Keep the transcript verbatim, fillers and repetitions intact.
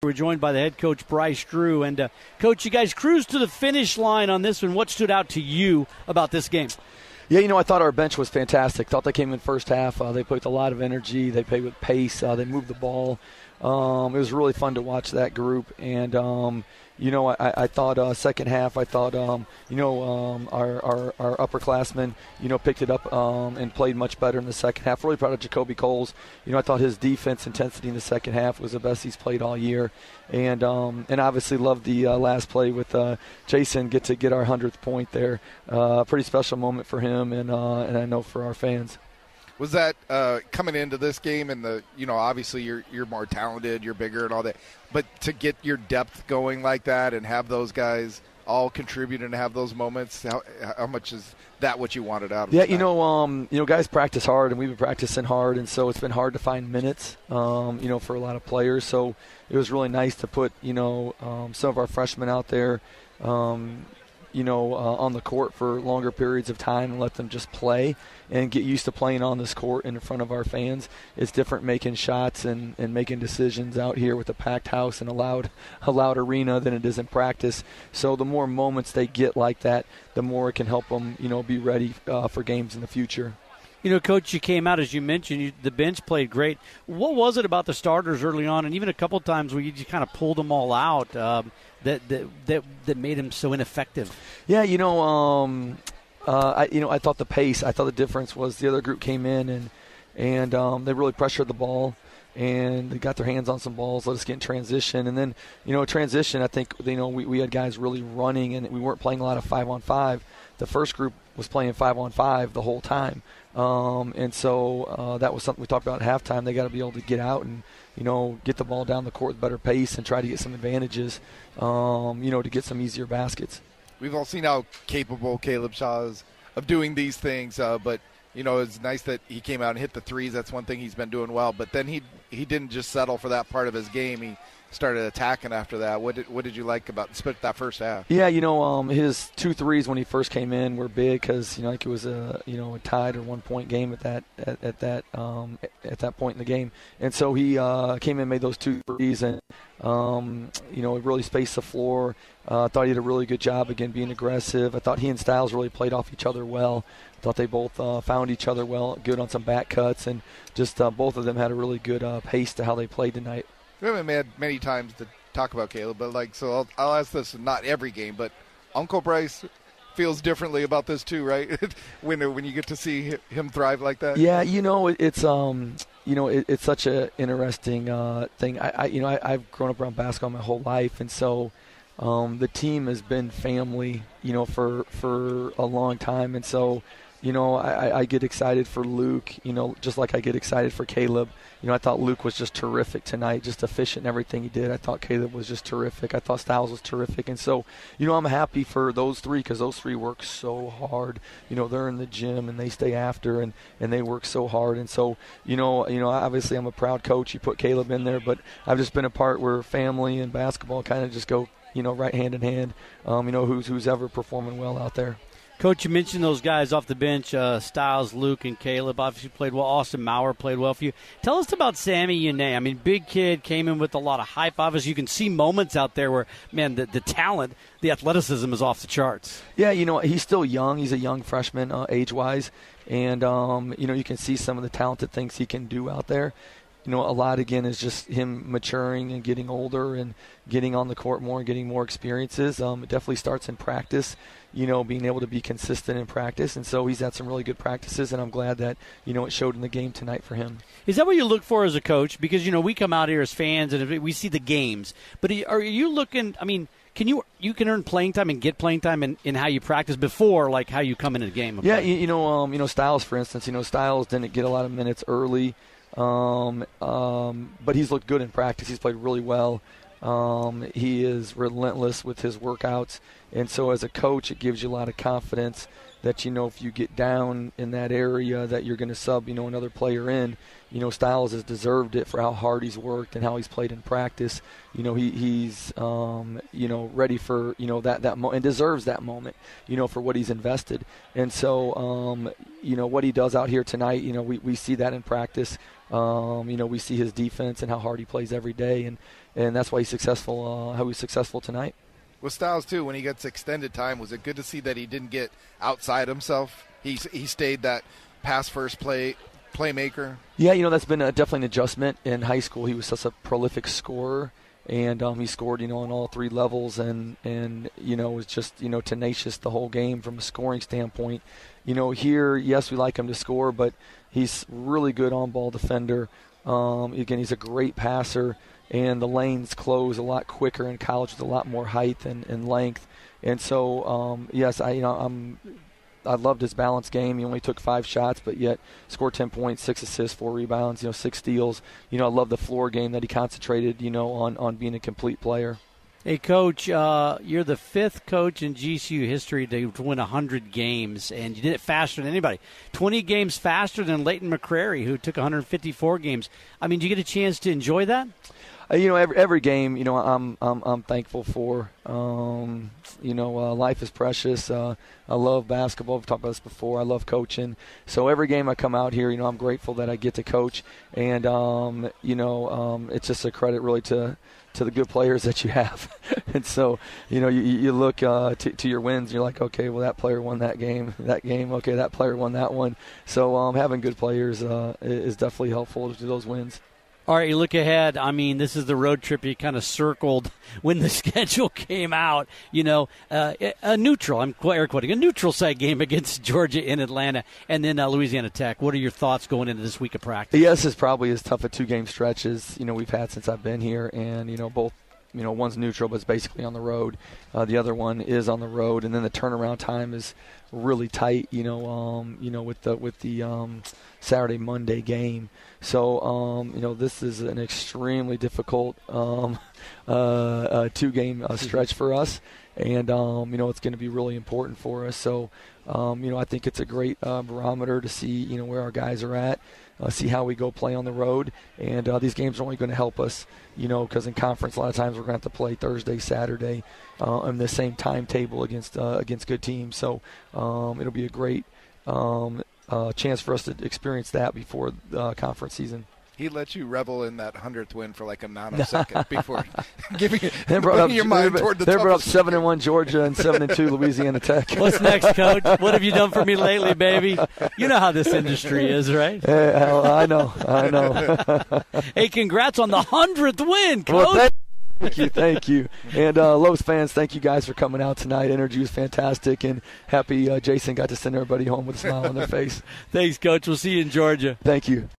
We're joined by the head coach, Bryce Drew. And, uh, Coach, you guys cruised to the finish line on this one. What stood out to you about this game? Yeah, you know, I thought our bench was fantastic. Thought they came in first half. Uh, they played with a lot of energy. They played with pace. Uh, they moved the ball. Um, it was really fun to watch that group. And, um, you know, I, I thought uh, second half, I thought, um, you know, um, our, our, our upperclassmen, you know, picked it up um, and played much better in the second half. Really proud of Jacoby Coles. You know, I thought his defense intensity in the second half was the best he's played all year. And um, and obviously loved the uh, last play with uh, Jason get to get our hundredth point there. Uh, pretty special moment for him and uh, and I know for our fans. Was that uh, coming into this game and the, you know, obviously you're you're more talented, you're bigger and all that, but to get your depth going like that and have those guys all contribute and have those moments, how, how much is that what you wanted out of it? Yeah, you know, um, you know, guys practice hard and we've been practicing hard, and so it's been hard to find minutes, um, you know, for a lot of players. So it was really nice to put, you know, um, some of our freshmen out there, um, you know, uh, on the court for longer periods of time and let them just play and get used to playing on this court in front of our fans. It's different making shots and, and making decisions out here with a packed house and a loud, a loud arena than it is in practice. So the more moments they get like that, the more it can help them, you know, be ready uh, for games in the future. You know, Coach, you came out, as you mentioned, you, the bench played great. What was it about the starters early on, and even a couple times where you just kind of pulled them all out, um, that, that that that made them so ineffective? Yeah, you know, um, uh, I you know I thought the pace, I thought the difference was the other group came in and and um, they really pressured the ball. And they got their hands on some balls, let us get in transition. And then, you know, transition, I think, you know, we, we had guys really running, and we weren't playing a lot of five-on-five. The first group was playing five-on-five the whole time. Um, and so uh, that was something we talked about at halftime. They got to be able to get out and, you know, get the ball down the court with better pace and try to get some advantages, um, you know, to get some easier baskets. We've all seen how capable Caleb Shaw is of doing these things, uh, but – you know, it's nice that he came out and hit the threes. That's one thing he's been doing well. But then he he didn't just settle for that part of his game. He started attacking after that. What did what did you like about that first half? Yeah, you know, um, his two threes when he first came in were big because, you know, like it was a you know a tied or one point game at that at, at that um, at that point in the game. And so he uh, came in and made those two threes and um, you know really spaced the floor. I uh, thought he did a really good job again being aggressive. I thought he and Styles really played off each other well. Thought they both uh, found each other well, good on some back cuts, and just uh, both of them had a really good uh, pace to how they played tonight. We haven't had many times to talk about Caleb, but like, so I'll, I'll ask this, not every game, but Uncle Bryce feels differently about this too, right? when when you get to see him thrive like that. Yeah, you know, it, it's um, you know, it, it's such an interesting uh, thing. I, I you know, I, I've grown up around basketball my whole life, and so. Um, the team has been family, you know, for, for a long time. And so, you know, I, I get excited for Luke, you know, just like I get excited for Caleb. You know, I thought Luke was just terrific tonight, just efficient in everything he did. I thought Caleb was just terrific. I thought Styles was terrific. And so, you know, I'm happy for those three because those three work so hard. You know, they're in the gym and they stay after and, and they work so hard. And so, you know, you know, obviously I'm a proud coach. You put Caleb in there, but I've just been a part where family and basketball kind of just go, you know, right hand in hand, um, you know, who's who's ever performing well out there. Coach, you mentioned those guys off the bench, uh, Styles, Luke, and Caleb obviously played well. Austin Maurer played well for you. Tell us about Sammy Yane. I mean, big kid, came in with a lot of hype. Obviously, you can see moments out there where, man, the, the talent, the athleticism is off the charts. Yeah, you know, he's still young. He's a young freshman uh, age-wise. And, um, you know, you can see some of the talented things he can do out there. You know, a lot, again, is just him maturing and getting older and getting on the court more and getting more experiences. Um, it definitely starts in practice, you know, being able to be consistent in practice. And so he's had some really good practices, and I'm glad that, you know, it showed in the game tonight for him. Is that what you look for as a coach? Because, you know, we come out here as fans and we see the games. But are you looking – I mean – Can you you can earn playing time and get playing time in, in how you practice before, like how you come into the game? Yeah, you, you know, um, you know, Styles, for instance, you know, Styles didn't get a lot of minutes early, um, um, but he's looked good in practice. He's played really well. Um, he is relentless with his workouts, and so as a coach, it gives you a lot of confidence that, you know, if you get down in that area that you're going to sub, you know, another player in. You know, Styles has deserved it for how hard he's worked and how he's played in practice. You know, he, he's, um, you know, ready for, you know, that, that mo- and deserves that moment, you know, for what he's invested. And so, um, you know, what he does out here tonight, you know, we, we see that in practice. Um, you know, we see his defense and how hard he plays every day. And, and that's why he's successful. Uh, how he's successful tonight. With Styles too, when he gets extended time, was it good to see that he didn't get outside himself? He he stayed that pass first play playmaker. Yeah, you know that's been a, definitely an adjustment. In high school, he was such a prolific scorer, and um, he scored, you know, on all three levels, and and you know was just you know tenacious the whole game from a scoring standpoint. You know, here, yes, we like him to score, but he's really good on-ball defender. Um, again, he's a great passer, and the lanes close a lot quicker in college with a lot more height and, and length. And so, um, yes, I you know I'm I loved his balanced game. He only took five shots, but yet scored ten points, six assists, four rebounds, you know, six steals. You know, I love the floor game that he concentrated, you know, on on being a complete player. Hey, Coach, uh, you're the fifth coach in G C U history to win one hundred games, and you did it faster than anybody. twenty games faster than Leighton McCrary, who took one hundred fifty-four games. I mean, do you get a chance to enjoy that? Uh, you know, every every game, you know, I'm I'm I'm thankful for. Um, you know, uh, life is precious. Uh, I love basketball. We've talked about this before. I love coaching. So every game I come out here, you know, I'm grateful that I get to coach, and um, you know, um, it's just a credit really to. to the good players that you have. And so, you know, you, you look uh, to, to your wins, and you're like, okay, well, that player won that game, that game, okay, that player won that one. So um, having good players uh, is definitely helpful to those wins. All right, you look ahead. I mean, this is the road trip you kind of circled when the schedule came out. You know, uh, a neutral, I'm air quoting, a neutral site game against Georgia in Atlanta, and then uh, Louisiana Tech. What are your thoughts going into this week of practice? Yes, this is probably as tough a two-game stretch as, you know, we've had since I've been here. And, you know, both, you know, one's neutral, but it's basically on the road. Uh, the other one is on the road, and then the turnaround time is really tight, you know, um, you know, with the, with the um, Saturday, Monday game. So, um, you know, this is an extremely difficult um, uh, uh, two-game uh, stretch for us, and, um, you know, it's going to be really important for us. So, um, you know, I think it's a great uh, barometer to see, you know, where our guys are at, uh, see how we go play on the road, and uh, these games are only going to help us, you know, because in conference a lot of times we're going to have to play Thursday, Saturday uh, on the same timetable against uh, against good teams. So um, it'll be a great um Uh, chance for us to experience that before the uh, conference season. He let you revel in that hundredth win for like a nanosecond before giving they brought up, your mind toward the They brought up toughest seven and one Georgia and seven and two Louisiana Tech. What's next, Coach? What have you done for me lately, baby? You know how this industry is, right? Hey, I know, I know. Hey, congrats on the hundredth win, Coach. Well, thank- Thank you, thank you. And uh, Lowe's fans, thank you guys for coming out tonight. Energy was fantastic, and happy uh, Jason got to send everybody home with a smile on their face. Thanks, Coach. We'll see you in Georgia. Thank you.